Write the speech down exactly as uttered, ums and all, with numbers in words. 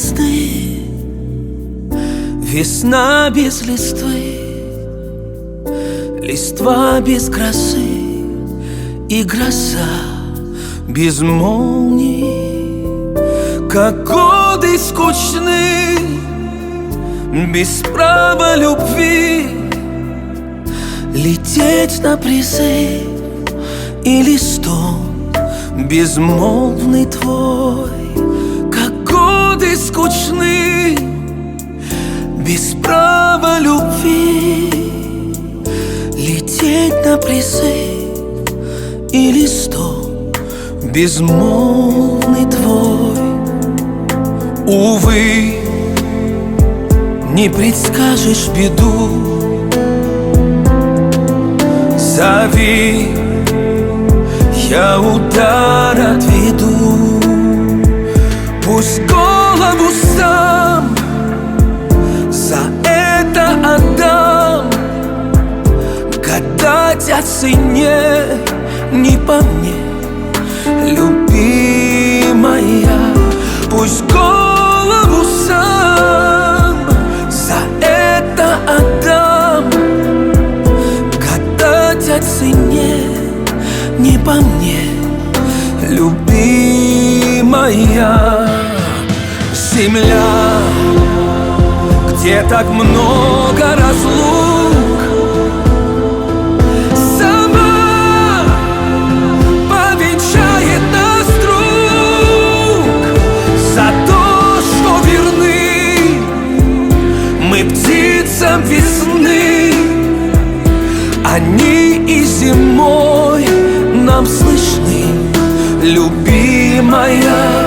весны, весна без листвы, листва без красы и гроза без молний. Как годы скучны, без права любви, лететь на призыв или стон безмолвный твой. Как годы скучны, без права любви, лететь на призыв или стон безмолвный твой. Увы, не предскажешь беду, зови, я удар отведу. Пусть голову сам за это отдам, гадать о цене не по мне, любимая. Пусть голову сам за это отдам, гадать о цене не по мне, любимая. Земля, где так много разлук, сама повенчает нас друг. За то, что верны мы птицам весны, они и зимой нам слышны, любимая.